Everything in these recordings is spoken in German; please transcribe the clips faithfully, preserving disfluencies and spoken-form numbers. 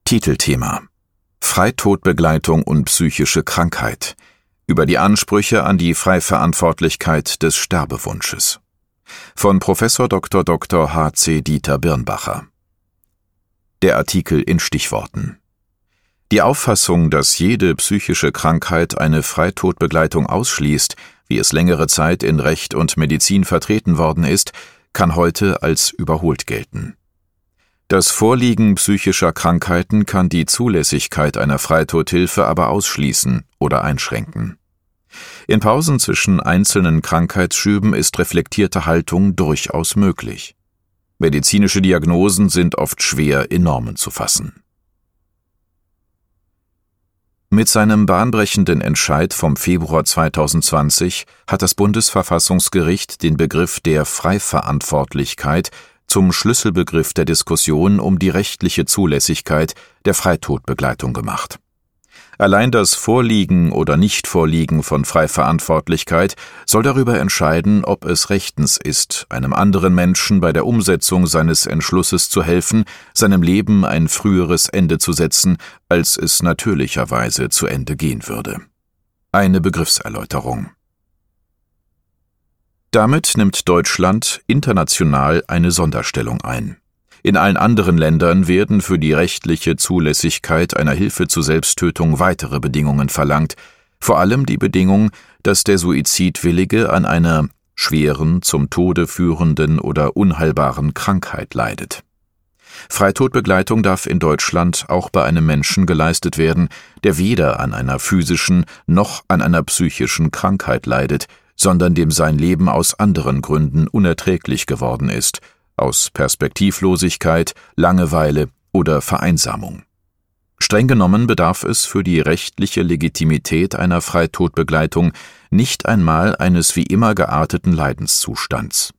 Titelthema: Freitodbegleitung und psychische Krankheit. Über die Ansprüche an die Freiverantwortlichkeit des Sterbewunsches. Von Professor Doktor Doktor H C Dieter Birnbacher. Der Artikel in Stichworten. Die Auffassung, dass jede psychische Krankheit eine Freitodbegleitung ausschließt, wie es längere Zeit in Recht und Medizin vertreten worden ist, kann heute als überholt gelten. Das Vorliegen psychischer Krankheiten kann die Zulässigkeit einer Freitodhilfe aber ausschließen oder einschränken. In Pausen zwischen einzelnen Krankheitsschüben ist reflektierte Haltung durchaus möglich. Medizinische Diagnosen sind oft schwer in Normen zu fassen. Mit seinem bahnbrechenden Entscheid vom Februar zweitausendzwanzig hat das Bundesverfassungsgericht den Begriff der Freiverantwortlichkeit zum Schlüsselbegriff der Diskussion um die rechtliche Zulässigkeit der Freitodbegleitung gemacht. Allein das Vorliegen oder Nichtvorliegen von Freiverantwortlichkeit soll darüber entscheiden, ob es rechtens ist, einem anderen Menschen bei der Umsetzung seines Entschlusses zu helfen, seinem Leben ein früheres Ende zu setzen, als es natürlicherweise zu Ende gehen würde. Eine Begriffserläuterung. Damit nimmt Deutschland international eine Sonderstellung ein. In allen anderen Ländern werden für die rechtliche Zulässigkeit einer Hilfe zur Selbsttötung weitere Bedingungen verlangt, vor allem die Bedingung, dass der Suizidwillige an einer schweren, zum Tode führenden oder unheilbaren Krankheit leidet. Freitodbegleitung darf in Deutschland auch bei einem Menschen geleistet werden, der weder an einer physischen noch an einer psychischen Krankheit leidet, sondern dem sein Leben aus anderen Gründen unerträglich geworden ist, aus Perspektivlosigkeit, Langeweile oder Vereinsamung. Streng genommen bedarf es für die rechtliche Legitimität einer Freitodbegleitung nicht einmal eines wie immer gearteten Leidenszustands.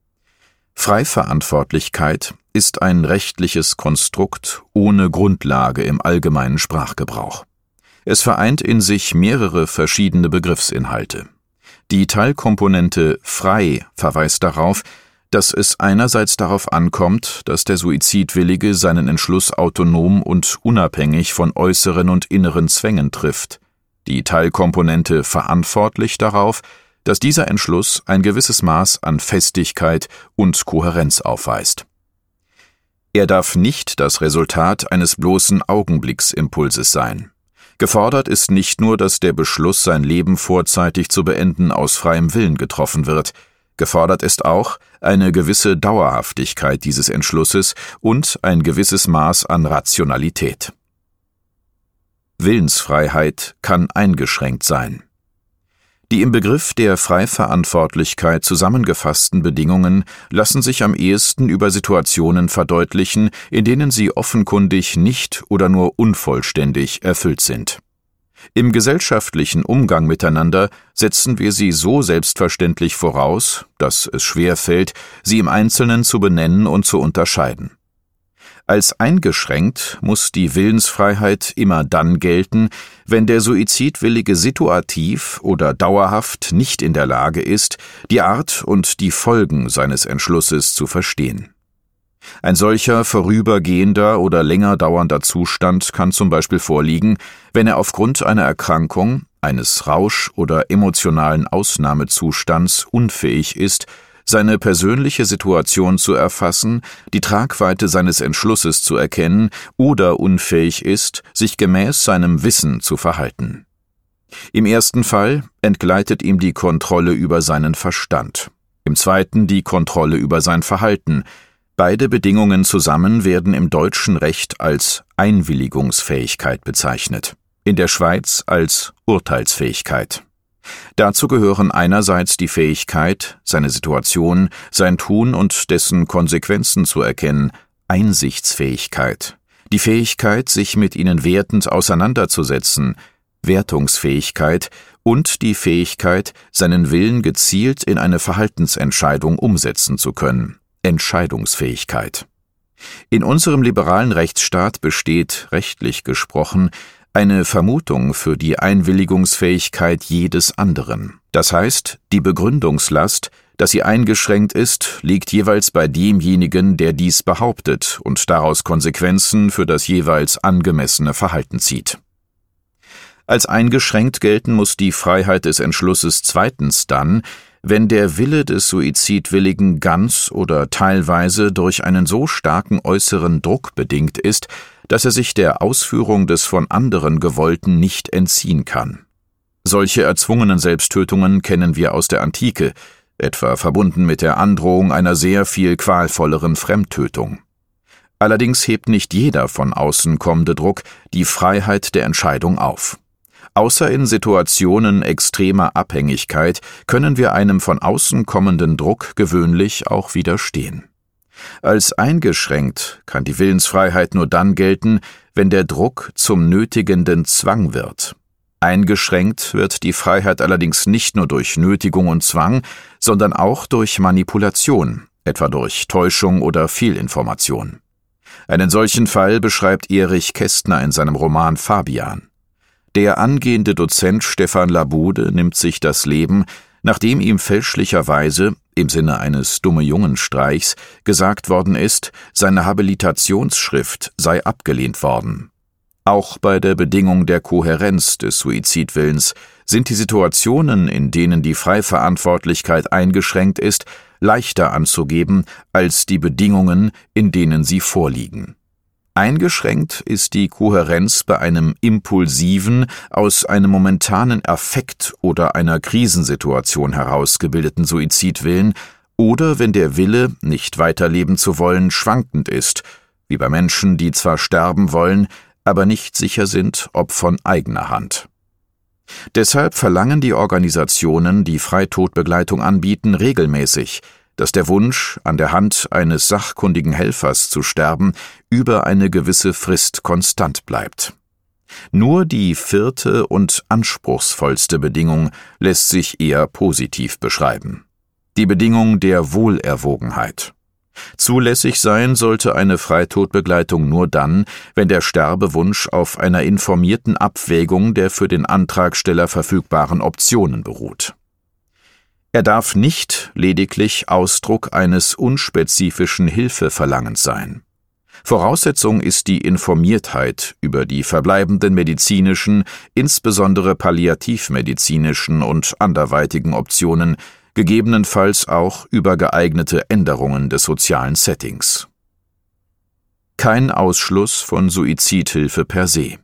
Freiverantwortlichkeit ist ein rechtliches Konstrukt ohne Grundlage im allgemeinen Sprachgebrauch. Es vereint in sich mehrere verschiedene Begriffsinhalte. Die Teilkomponente frei verweist darauf, dass es einerseits darauf ankommt, dass der Suizidwillige seinen Entschluss autonom und unabhängig von äußeren und inneren Zwängen trifft, die Teilkomponente verantwortlich darauf, dass dieser Entschluss ein gewisses Maß an Festigkeit und Kohärenz aufweist. Er darf nicht das Resultat eines bloßen Augenblicksimpulses sein. Gefordert ist nicht nur, dass der Beschluss, sein Leben vorzeitig zu beenden, aus freiem Willen getroffen wird. Gefordert ist auch eine gewisse Dauerhaftigkeit dieses Entschlusses und ein gewisses Maß an Rationalität. Willensfreiheit kann eingeschränkt sein. Die im Begriff der Freiverantwortlichkeit zusammengefassten Bedingungen lassen sich am ehesten über Situationen verdeutlichen, in denen sie offenkundig nicht oder nur unvollständig erfüllt sind. Im gesellschaftlichen Umgang miteinander setzen wir sie so selbstverständlich voraus, dass es schwerfällt, sie im Einzelnen zu benennen und zu unterscheiden. Als eingeschränkt muss die Willensfreiheit immer dann gelten, wenn der Suizidwillige situativ oder dauerhaft nicht in der Lage ist, die Art und die Folgen seines Entschlusses zu verstehen. Ein solcher vorübergehender oder länger dauernder Zustand kann zum Beispiel vorliegen, wenn er aufgrund einer Erkrankung, eines Rausch- oder emotionalen Ausnahmezustands unfähig ist, seine persönliche Situation zu erfassen, die Tragweite seines Entschlusses zu erkennen oder unfähig ist, sich gemäß seinem Wissen zu verhalten. Im ersten Fall entgleitet ihm die Kontrolle über seinen Verstand, im zweiten die Kontrolle über sein Verhalten. Beide Bedingungen zusammen werden im deutschen Recht als Einwilligungsfähigkeit bezeichnet, in der Schweiz als Urteilsfähigkeit. Dazu gehören einerseits die Fähigkeit, seine Situation, sein Tun und dessen Konsequenzen zu erkennen, Einsichtsfähigkeit, die Fähigkeit, sich mit ihnen wertend auseinanderzusetzen, Wertungsfähigkeit und die Fähigkeit, seinen Willen gezielt in eine Verhaltensentscheidung umsetzen zu können, Entscheidungsfähigkeit. In unserem liberalen Rechtsstaat besteht, rechtlich gesprochen, eine Vermutung für die Einwilligungsfähigkeit jedes anderen. Das heißt, die Begründungslast, Dass sie eingeschränkt ist, liegt jeweils bei demjenigen, der dies behauptet und daraus Konsequenzen für das jeweils angemessene Verhalten zieht. Als eingeschränkt gelten muss die Freiheit des Entschlusses zweitens dann, wenn der Wille des Suizidwilligen ganz oder teilweise durch einen so starken äußeren Druck bedingt ist, dass er sich der Ausführung des von anderen Gewollten nicht entziehen kann. Solche erzwungenen Selbsttötungen kennen wir aus der Antike, etwa verbunden mit der Androhung einer sehr viel qualvolleren Fremdtötung. Allerdings hebt nicht jeder von außen kommende Druck die Freiheit der Entscheidung auf. Außer in Situationen extremer Abhängigkeit können wir einem von außen kommenden Druck gewöhnlich auch widerstehen. Als eingeschränkt kann die Willensfreiheit nur dann gelten, wenn der Druck zum nötigenden Zwang wird. Eingeschränkt wird die Freiheit allerdings nicht nur durch Nötigung und Zwang, sondern auch durch Manipulation, etwa durch Täuschung oder Fehlinformation. Einen solchen Fall beschreibt Erich Kästner in seinem Roman Fabian. Der angehende Dozent Stefan Labude nimmt sich das Leben, nachdem ihm fälschlicherweise, im Sinne eines Dumme-Jungen-Streichs, gesagt worden ist, seine Habilitationsschrift sei abgelehnt worden. Auch bei der Bedingung der Kohärenz des Suizidwillens sind die Situationen, in denen die Freiverantwortlichkeit eingeschränkt ist, leichter anzugeben als die Bedingungen, in denen sie vorliegen. Eingeschränkt ist die Kohärenz bei einem impulsiven, aus einem momentanen Affekt oder einer Krisensituation herausgebildeten Suizidwillen oder wenn der Wille, nicht weiterleben zu wollen, schwankend ist, wie bei Menschen, die zwar sterben wollen, aber nicht sicher sind, ob von eigener Hand. Deshalb verlangen die Organisationen, die Freitodbegleitung anbieten, regelmäßig, dass der Wunsch, an der Hand eines sachkundigen Helfers zu sterben, über eine gewisse Frist konstant bleibt. Nur die vierte und anspruchsvollste Bedingung lässt sich eher positiv beschreiben: die Bedingung der Wohlerwogenheit. Zulässig sein sollte eine Freitodbegleitung nur dann, wenn der Sterbewunsch auf einer informierten Abwägung der für den Antragsteller verfügbaren Optionen beruht. Er darf nicht lediglich Ausdruck eines unspezifischen Hilfeverlangens sein. Voraussetzung ist die Informiertheit über die verbleibenden medizinischen, insbesondere palliativmedizinischen und anderweitigen Optionen, gegebenenfalls auch über geeignete Änderungen des sozialen Settings. Kein Ausschluss von Suizidhilfe per se.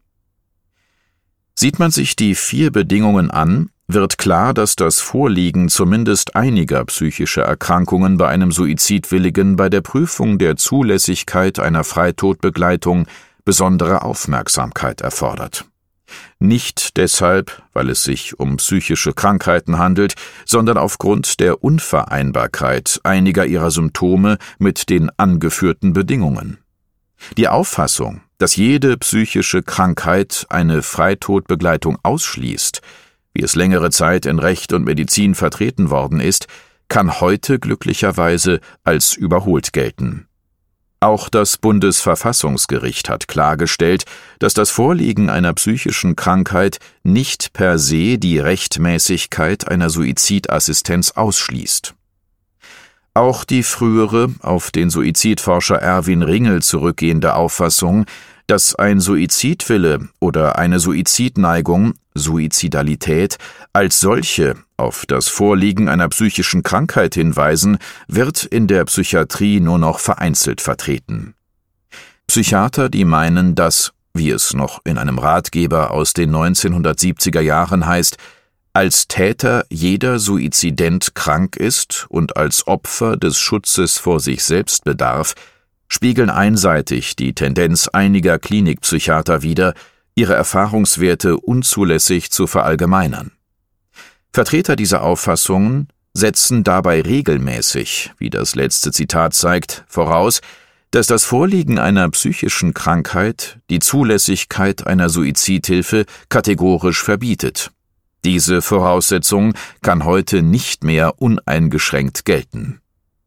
Sieht man sich die vier Bedingungen an, wird klar, dass das Vorliegen zumindest einiger psychischer Erkrankungen bei einem Suizidwilligen bei der Prüfung der Zulässigkeit einer Freitodbegleitung besondere Aufmerksamkeit erfordert. Nicht deshalb, weil es sich um psychische Krankheiten handelt, sondern aufgrund der Unvereinbarkeit einiger ihrer Symptome mit den angeführten Bedingungen. Die Auffassung, dass jede psychische Krankheit eine Freitodbegleitung ausschließt, wie es längere Zeit in Recht und Medizin vertreten worden ist, kann heute glücklicherweise als überholt gelten. Auch das Bundesverfassungsgericht hat klargestellt, dass das Vorliegen einer psychischen Krankheit nicht per se die Rechtmäßigkeit einer Suizidassistenz ausschließt. Auch die frühere, auf den Suizidforscher Erwin Ringel zurückgehende Auffassung, dass ein Suizidwille oder eine Suizidneigung, Suizidalität, als solche auf das Vorliegen einer psychischen Krankheit hinweisen, wird in der Psychiatrie nur noch vereinzelt vertreten. Psychiater, die meinen, dass, wie es noch in einem Ratgeber aus den neunzehnhundertsiebziger Jahren heißt, als Täter jeder Suizident krank ist und als Opfer des Schutzes vor sich selbst bedarf, spiegeln einseitig die Tendenz einiger Klinikpsychiater wider, ihre Erfahrungswerte unzulässig zu verallgemeinern. Vertreter dieser Auffassungen setzen dabei regelmäßig, wie das letzte Zitat zeigt, voraus, dass das Vorliegen einer psychischen Krankheit die Zulässigkeit einer Suizidhilfe kategorisch verbietet. Diese Voraussetzung kann heute nicht mehr uneingeschränkt gelten.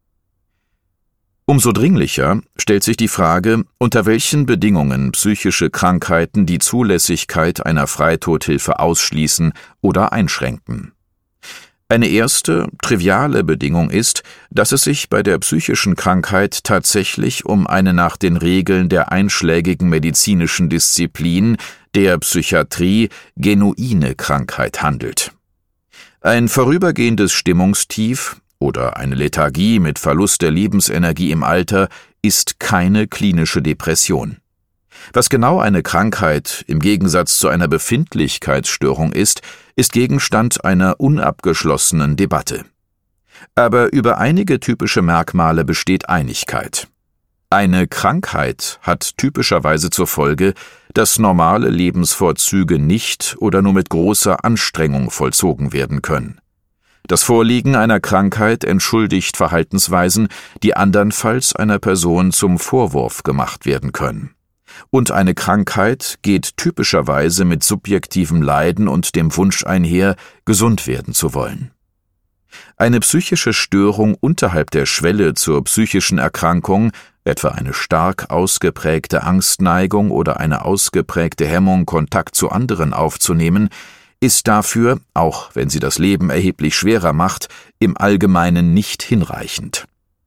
Umso dringlicher stellt sich die Frage, unter welchen Bedingungen psychische Krankheiten die Zulässigkeit einer Freitodhilfe ausschließen oder einschränken. Eine erste, triviale Bedingung ist, dass es sich bei der psychischen Krankheit tatsächlich um eine nach den Regeln der einschlägigen medizinischen Disziplin, der Psychiatrie, genuine Krankheit handelt. Ein vorübergehendes Stimmungstief oder eine Lethargie mit Verlust der Lebensenergie im Alter ist keine klinische Depression. Was genau eine Krankheit im Gegensatz zu einer Befindlichkeitsstörung ist, ist Gegenstand einer unabgeschlossenen Debatte. Aber über einige typische Merkmale besteht Einigkeit. Eine Krankheit hat typischerweise zur Folge, dass normale Lebensvorzüge nicht oder nur mit großer Anstrengung vollzogen werden können. Das Vorliegen einer Krankheit entschuldigt Verhaltensweisen, die andernfalls einer Person zum Vorwurf gemacht werden können. Und eine Krankheit geht typischerweise mit subjektivem Leiden und dem Wunsch einher, gesund werden zu wollen. Eine psychische Störung unterhalb der Schwelle zur psychischen Erkrankung, etwa eine stark ausgeprägte Angstneigung oder eine ausgeprägte Hemmung, Kontakt zu anderen aufzunehmen, ist dafür, auch wenn sie das Leben erheblich schwerer macht, im Allgemeinen nicht hinreichend.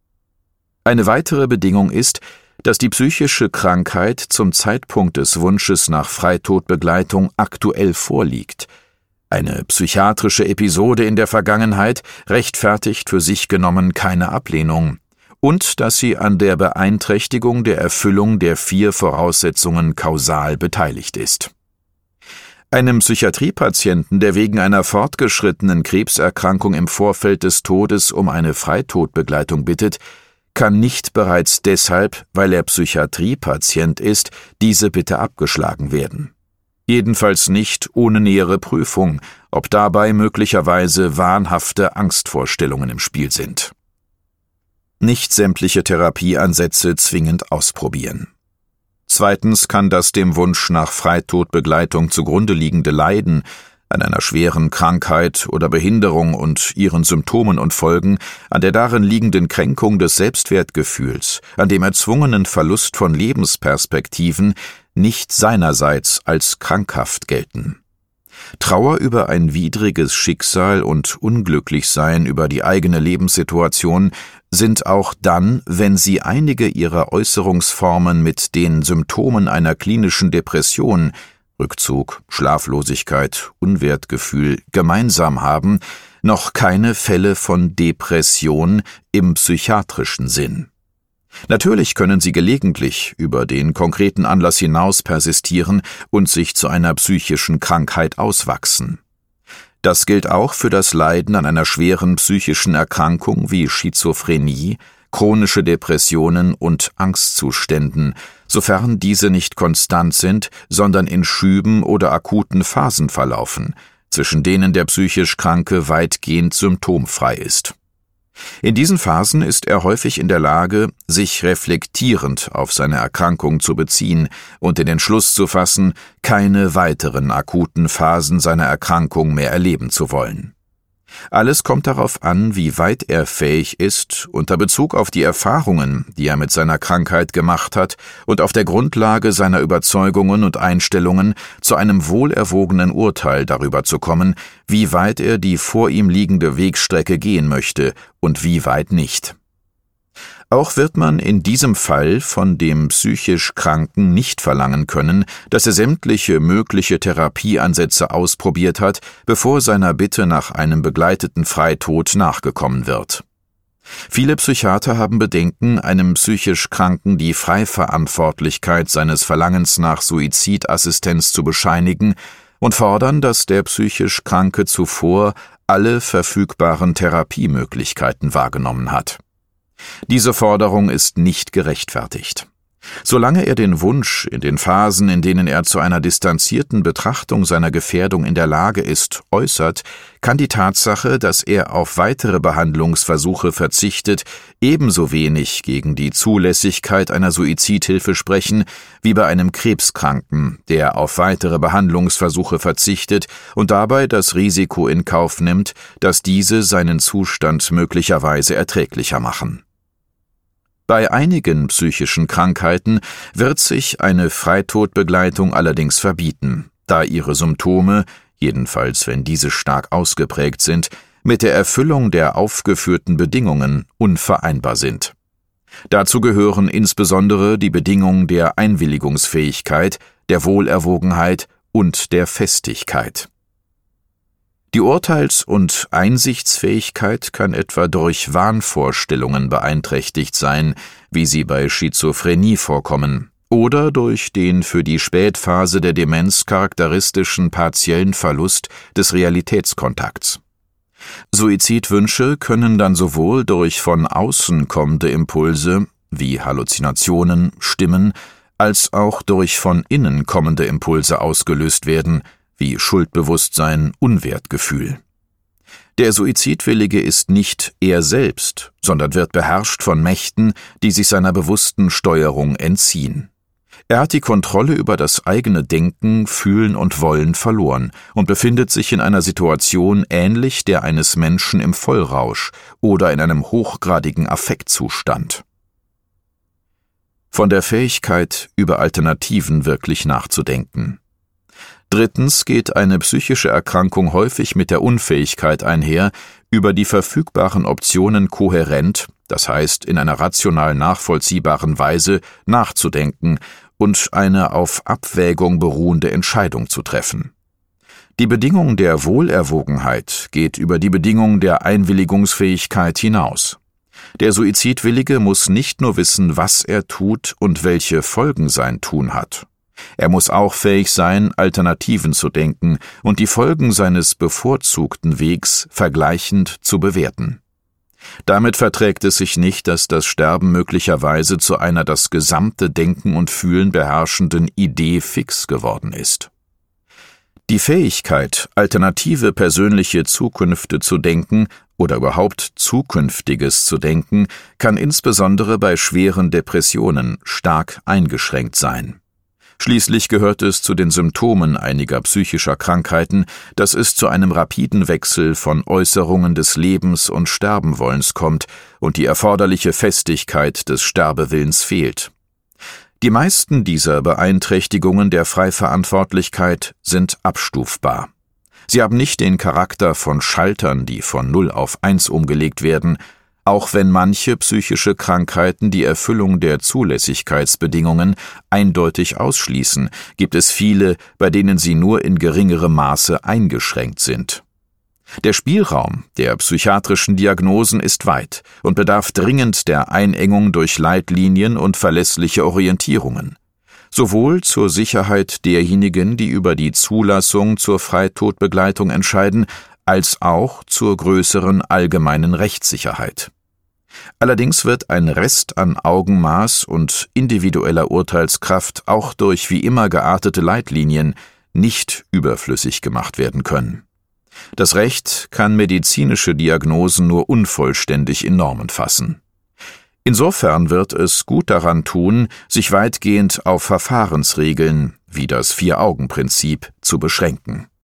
Eine weitere Bedingung ist, dass die psychische Krankheit zum Zeitpunkt des Wunsches nach Freitodbegleitung aktuell vorliegt. Eine psychiatrische Episode in der Vergangenheit rechtfertigt für sich genommen keine Ablehnung, und dass sie an der Beeinträchtigung der Erfüllung der vier Voraussetzungen kausal beteiligt ist. Einem Psychiatriepatienten, der wegen einer fortgeschrittenen Krebserkrankung im Vorfeld des Todes um eine Freitodbegleitung bittet, kann nicht bereits deshalb, weil er Psychiatriepatient ist, diese Bitte abgeschlagen werden. Jedenfalls nicht ohne nähere Prüfung, ob dabei möglicherweise wahnhafte Angstvorstellungen im Spiel sind. Nicht sämtliche Therapieansätze zwingend ausprobieren. Zweitens kann das dem Wunsch nach Freitodbegleitung zugrunde liegende Leiden an einer schweren Krankheit oder Behinderung und ihren Symptomen und Folgen, an der darin liegenden Kränkung des Selbstwertgefühls, an dem erzwungenen Verlust von Lebensperspektiven nicht seinerseits als krankhaft gelten. Trauer über ein widriges Schicksal und Unglücklichsein über die eigene Lebenssituation sind auch dann, wenn sie einige ihrer Äußerungsformen mit den Symptomen einer klinischen Depression, Rückzug, Schlaflosigkeit, Unwertgefühl gemeinsam haben, noch keine Fälle von Depression im psychiatrischen Sinn. Natürlich können sie gelegentlich über den konkreten Anlass hinaus persistieren und sich zu einer psychischen Krankheit auswachsen. Das gilt auch für das Leiden an einer schweren psychischen Erkrankung wie Schizophrenie, chronische Depressionen und Angstzuständen, sofern diese nicht konstant sind, sondern in Schüben oder akuten Phasen verlaufen, zwischen denen der psychisch Kranke weitgehend symptomfrei ist. In diesen Phasen ist er häufig in der Lage, sich reflektierend auf seine Erkrankung zu beziehen und den Entschluss zu fassen, keine weiteren akuten Phasen seiner Erkrankung mehr erleben zu wollen. Alles kommt darauf an, wie weit er fähig ist, unter Bezug auf die Erfahrungen, die er mit seiner Krankheit gemacht hat, und auf der Grundlage seiner Überzeugungen und Einstellungen zu einem wohlerwogenen Urteil darüber zu kommen, wie weit er die vor ihm liegende Wegstrecke gehen möchte und wie weit nicht. Auch wird man in diesem Fall von dem psychisch Kranken nicht verlangen können, dass er sämtliche mögliche Therapieansätze ausprobiert hat, bevor seiner Bitte nach einem begleiteten Freitod nachgekommen wird. Viele Psychiater haben Bedenken, einem psychisch Kranken die Freiverantwortlichkeit seines Verlangens nach Suizidassistenz zu bescheinigen und fordern, dass der psychisch Kranke zuvor alle verfügbaren Therapiemöglichkeiten wahrgenommen hat. Diese Forderung ist nicht gerechtfertigt. Solange er den Wunsch, in den Phasen, in denen er zu einer distanzierten Betrachtung seiner Gefährdung in der Lage ist, äußert, kann die Tatsache, dass er auf weitere Behandlungsversuche verzichtet, ebenso wenig gegen die Zulässigkeit einer Suizidhilfe sprechen, wie bei einem Krebskranken, der auf weitere Behandlungsversuche verzichtet und dabei das Risiko in Kauf nimmt, dass diese seinen Zustand möglicherweise erträglicher machen. Bei einigen psychischen Krankheiten wird sich eine Freitodbegleitung allerdings verbieten, da ihre Symptome, jedenfalls wenn diese stark ausgeprägt sind, mit der Erfüllung der aufgeführten Bedingungen unvereinbar sind. Dazu gehören insbesondere die Bedingungen der Einwilligungsfähigkeit, der Wohlerwogenheit und der Festigkeit. Die Urteils- und Einsichtsfähigkeit kann etwa durch Wahnvorstellungen beeinträchtigt sein, wie sie bei Schizophrenie vorkommen, oder durch den für die Spätphase der Demenz charakteristischen partiellen Verlust des Realitätskontakts. Suizidwünsche können dann sowohl durch von außen kommende Impulse wie Halluzinationen, Stimmen, als auch durch von innen kommende Impulse ausgelöst werden, wie Schuldbewusstsein, Unwertgefühl. Der Suizidwillige ist nicht er selbst, sondern wird beherrscht von Mächten, die sich seiner bewussten Steuerung entziehen. Er hat die Kontrolle über das eigene Denken, Fühlen und Wollen verloren und befindet sich in einer Situation ähnlich der eines Menschen im Vollrausch oder in einem hochgradigen Affektzustand. Von der Fähigkeit, über Alternativen wirklich nachzudenken. Drittens geht eine psychische Erkrankung häufig mit der Unfähigkeit einher, über die verfügbaren Optionen kohärent, das heißt in einer rational nachvollziehbaren Weise, nachzudenken und eine auf Abwägung beruhende Entscheidung zu treffen. Die Bedingung der Wohlerwogenheit geht über die Bedingung der Einwilligungsfähigkeit hinaus. Der Suizidwillige muss nicht nur wissen, was er tut und welche Folgen sein Tun hat. Er muss auch fähig sein, Alternativen zu denken und die Folgen seines bevorzugten Wegs vergleichend zu bewerten. Damit verträgt es sich nicht, dass das Sterben möglicherweise zu einer das gesamte Denken und Fühlen beherrschenden Idee fix geworden ist. Die Fähigkeit, alternative persönliche Zukünfte zu denken oder überhaupt Zukünftiges zu denken, kann insbesondere bei schweren Depressionen stark eingeschränkt sein. Schließlich gehört es zu den Symptomen einiger psychischer Krankheiten, dass es zu einem rapiden Wechsel von Äußerungen des Lebens- und Sterbenwollens kommt und die erforderliche Festigkeit des Sterbewillens fehlt. Die meisten dieser Beeinträchtigungen der Freiverantwortlichkeit sind abstufbar. Sie haben nicht den Charakter von Schaltern, die von null auf eins umgelegt werden. Auch wenn manche psychische Krankheiten die Erfüllung der Zulässigkeitsbedingungen eindeutig ausschließen, gibt es viele, bei denen sie nur in geringerem Maße eingeschränkt sind. Der Spielraum der psychiatrischen Diagnosen ist weit und bedarf dringend der Einengung durch Leitlinien und verlässliche Orientierungen, sowohl zur Sicherheit derjenigen, die über die Zulassung zur Freitodbegleitung entscheiden, als auch zur größeren allgemeinen Rechtssicherheit. Allerdings wird ein Rest an Augenmaß und individueller Urteilskraft auch durch wie immer geartete Leitlinien nicht überflüssig gemacht werden können. Das Recht kann medizinische Diagnosen nur unvollständig in Normen fassen. Insofern wird es gut daran tun, sich weitgehend auf Verfahrensregeln wie das Vier-Augen-Prinzip zu beschränken.